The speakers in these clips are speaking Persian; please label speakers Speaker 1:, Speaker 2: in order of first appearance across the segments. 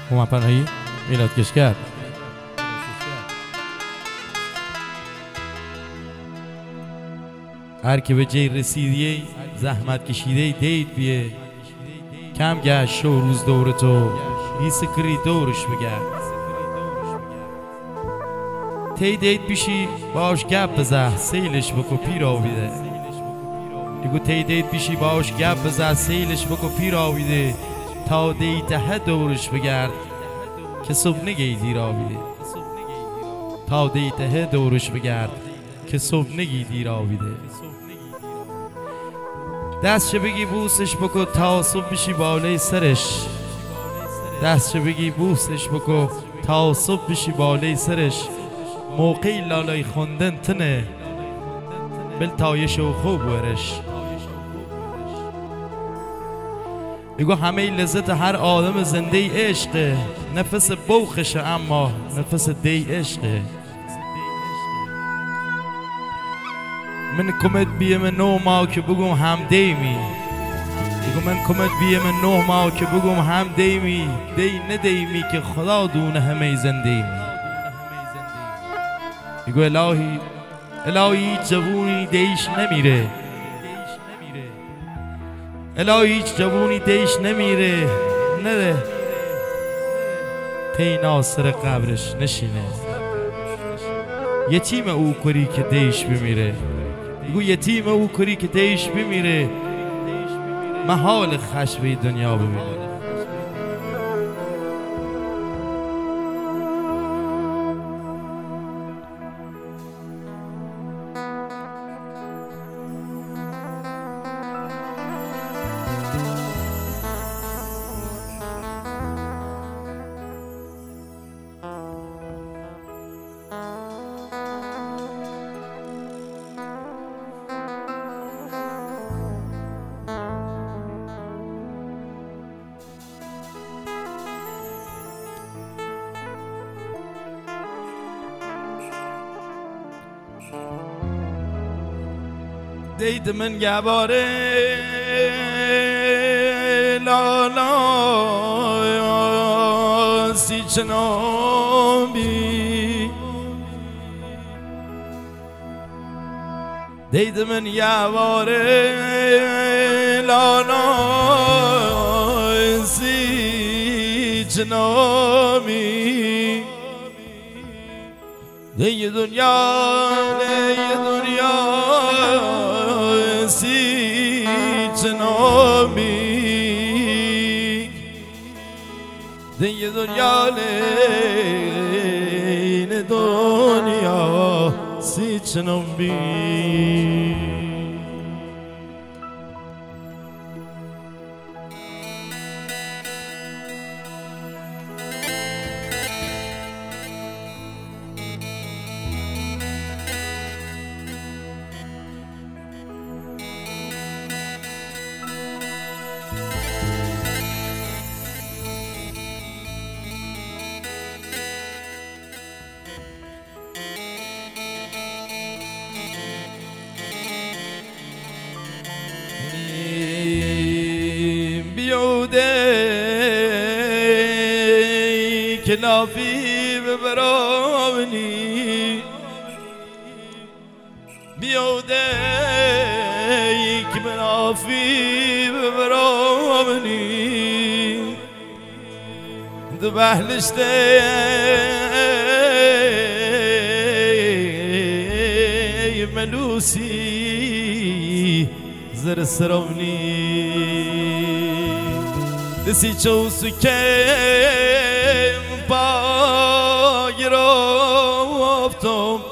Speaker 1: هما پناهی میلاد کشگر. هر که به جای رسیدیه زحمت کشیده دید بیه، کم گشت شو روز دور تو هیس کری دورش بگرد. تی دید بیشی باش گپ بزه سیلش بکو پیر آویده. دیگو تی دید بیشی باش گپ بزه سیلش بکو پیر آویده، تا دیته دورش بگرد که صبح نگی دیر آویده. تا دیته دورش بگرد که صبح نگی دیر آویده. دستش بگی بوسش بکو تا صبح بشی بالای سرش. دستش بگی بوسش بکو تا صبح بشی بالای سرش. موقعی لالای خوندن تنه بل تایش و خوب ورش. بگو همه لذت هر آدم زنده عشقه، نفس بوخشه اما نفس دی عشقه. من کمت بیم 9 ماه که بگم هم دیمی. بگو من کمت بیم 9 ماه که بگم هم دیمی. دی ندیمی که خدا دونه همه زندیمی. بگو الهی الهی جوونی دیش نمیره. الهی هیچ جوونی دیش نمیره. نده تی ناصر قبرش نشینه. یتیم او کری که دیش بمیره. بگو یتیم او کری که دیش بمیره، محال خشبه دنیا ببینه. دید من یه باره لالا سی چنابی. دید من یه باره لالا سی چنابی. دی دنیا سی چنابی. دی دنیا لین دنیا سی چنابی. بیوده کلافی ببرامنی. بیوده کلافی ببرامنی. دو بهلشته ملوسی زر سرونی. دسی چوسو که پا گرفتم.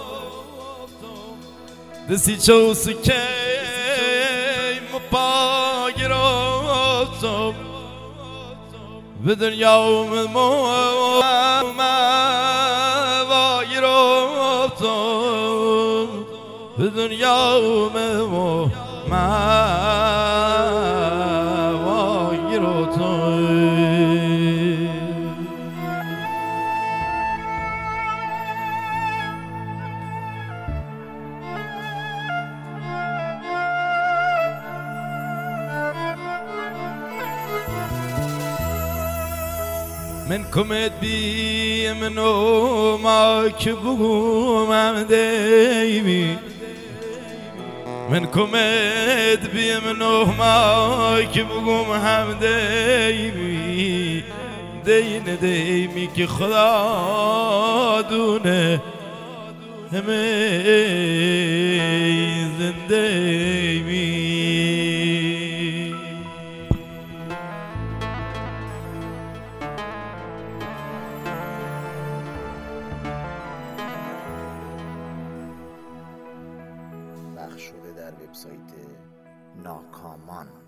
Speaker 1: دسی چوسو که پا گرفتم. به دنیا ما گرفتم. به دنیا ما من کمت بی منو ما که بگوم هم دیمی من کمت بی منو ما که بگوم هم دیمی دیمی که خدا دونه همه زنده می
Speaker 2: پخش شده در وبسایت ناکامان.